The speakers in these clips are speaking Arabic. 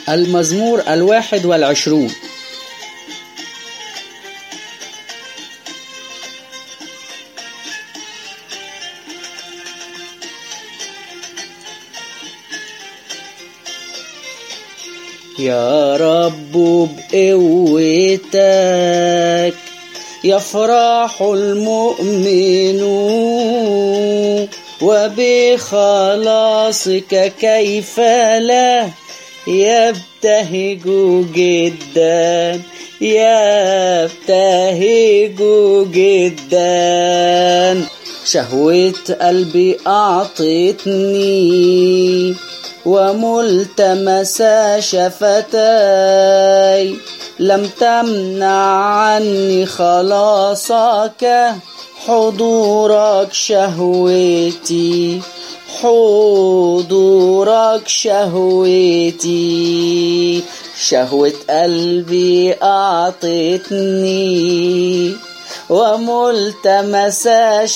المزمور 21. يا رب بقوتك يفرح المؤمنون، وبخلاصك كيف لا يبتهج جدا، يبتهج جدا. شهوة قلبي أعطتني وملتمس شفتي، لم تمنع عني خلاصك، حضورك شهوتي، حضورك شهوتي. شهوة قلبي أعطتني وملتمس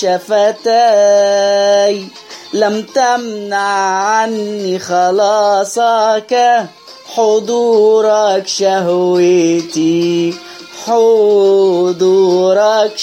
شفتي، لم تمنع عني خلاصك، حضورك شهوتي، حضورك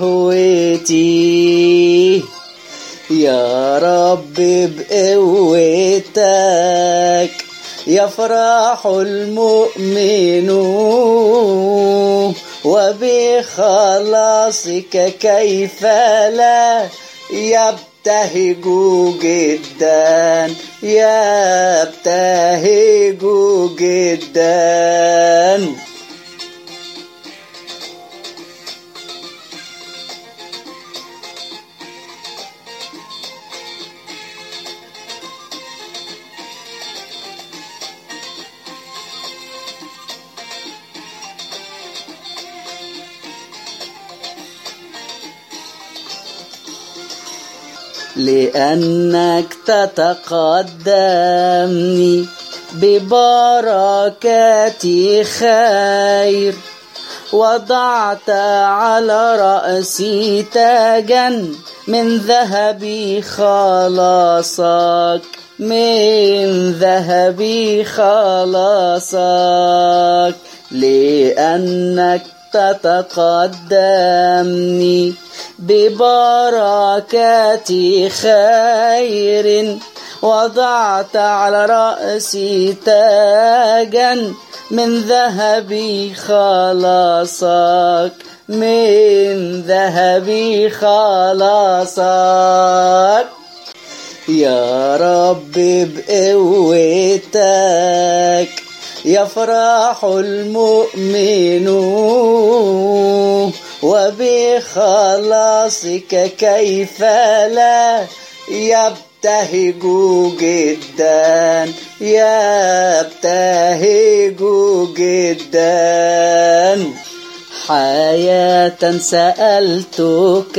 شهوتي. يا رب بقوتك يفرح المؤمنون، وبخلاصك كيف لا يبتهج جدا، يبتهج جدا. لأنك تتقدمني ببركات خير، وضعت على رأسي تاجا من ذهب خلاصك، من ذهب خلاصك. لأنك تتقدمني ببركات خير، وضعت على رأسي تاجا من ذهب خلاصك، من ذهب خلاصك. يا رب بقوتك يفرح المؤمنون، وبخلاصك كيف لا يبتهج جدا، يبتهج جدا. حياة سألتك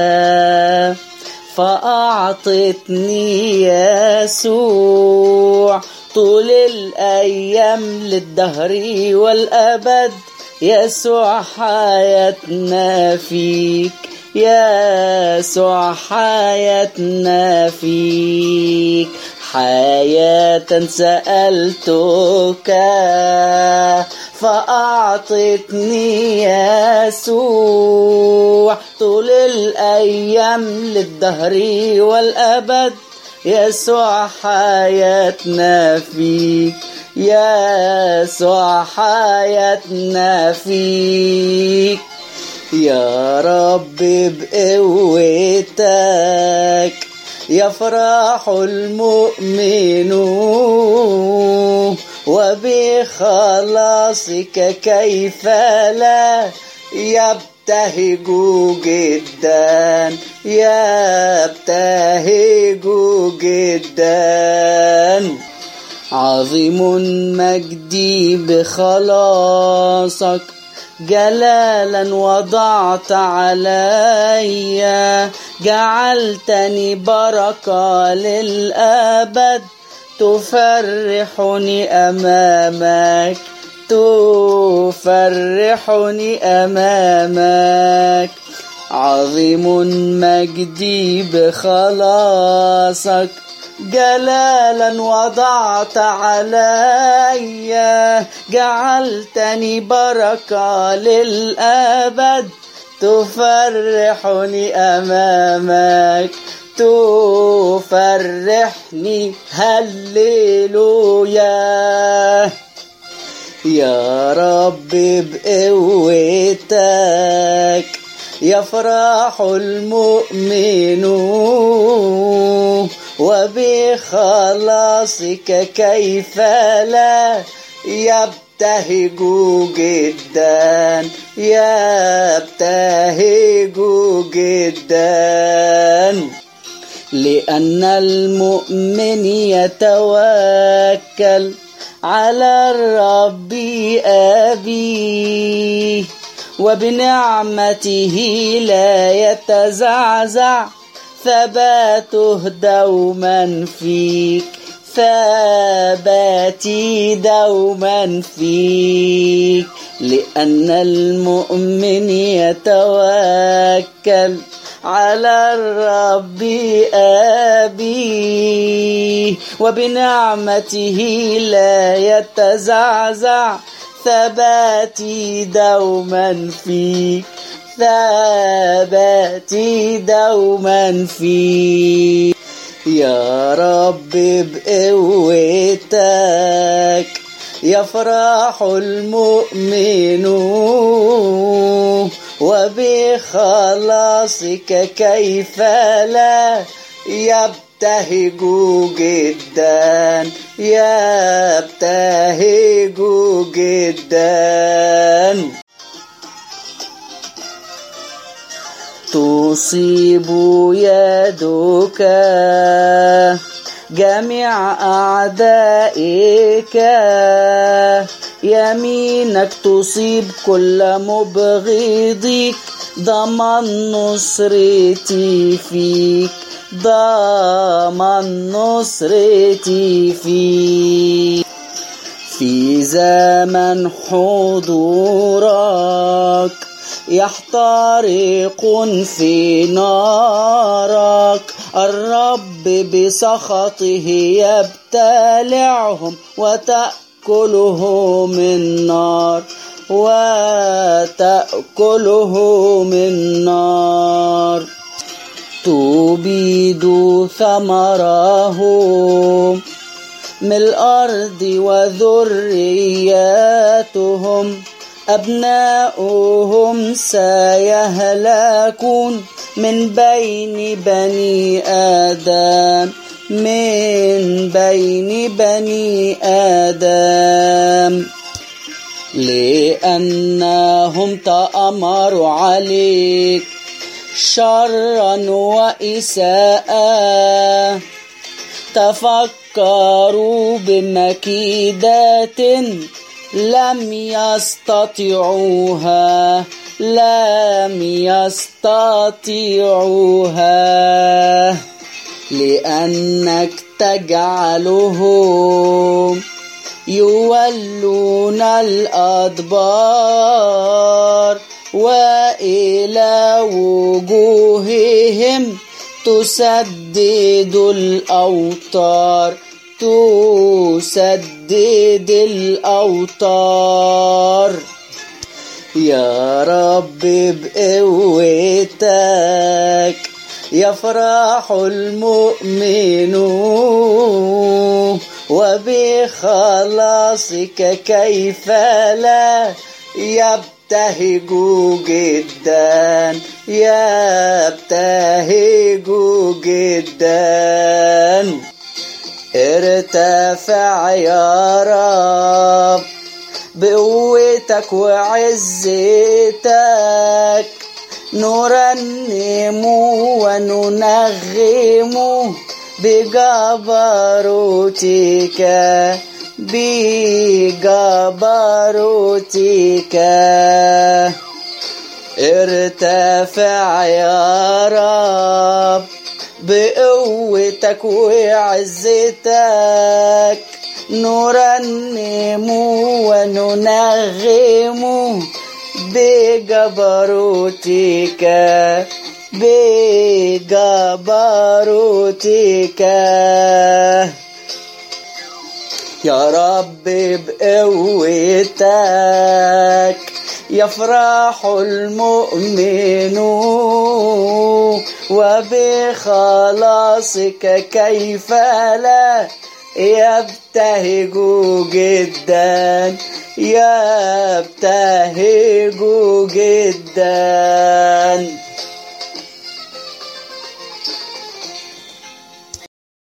فأعطتني يسوع، طول الأيام للدهر والأبد، يسوع حياتنا فيك، يسوع حياتنا فيك. حياة سألتك فأعطتني يسوع، طول الأيام للدهر والأبد، يسوع حياتنا فيك، يسوع حياتنا فيك. يا رب بقوتك يفرح المؤمنون، وبخلاصك كيف لا يبتهج جدا، يبتهج جدا. عظيم مجدي بخلاصك، جلالا وضعت علي، جعلتني بركة للأبد، تفرحني أمامك، تفرحني أمامك. عظيم مجدي بخلاصك، جلالا وضعت علي، جعلتني بركة للأبد، تفرحني أمامك تفرحني. هللويا يا رب بقوتك يفرح المؤمن، وبخلاصك كيف لا يبتهج جدا، يبتهج جدا. لأن المؤمن يتوكل على الرب أبيه، وبنعمته لا يتزعزع، ثباته دوما فيك، ثباتي دوما فيك. لأن المؤمن يتوكل على الرب أبيه، وبنعمته لا يتزعزع، ثباتي دوما فيك، ثباتي دوما فيك. يا رب بقوتك يفرح المؤمن، وبخلاصك كيف لا يبتهج جدا، يبتهج جدا. تصيب يدك جميع أعدائك، يمينك تصيب كل مبغضيك، ضمان نصرتي فيك، ضمان نصرتي فيك. في زمن حضورك يحترق في نارك، الرب بسخطه يبتلعهم، وتأكلهم النار، وتأكلهم النار. تبيد ثمرهم من الأرض، وذرياتهم أبناؤهم سيهلكون من بين بني آدم، من بين بني آدم. لأنهم تأمروا عليك شرا وإساءة، تفكروا بمكيدات لم يستطيعوها، لم يستطيعوها. لأنك تجعلهم يولون الأدبار، وإلى وجوههم تسدد الأوتار، تسدد الأوتار. يا رب بقوتك يفرح المؤمن، وبخلاصك كيف لا يبتهج جدا، يبتهج جدا. ارتفع يا رب بقوتك وعزتك، نرنم وننغم بجبروتك، بجبروتك. ارتفع يا رب بقوتك وعزتك، نرنم وننغم بجبروتك، بجبروتك يا رب بقوتك يفرح المؤمنون وبخلاصك كيف لا يبتهجوا جدا يبتهجوا جدا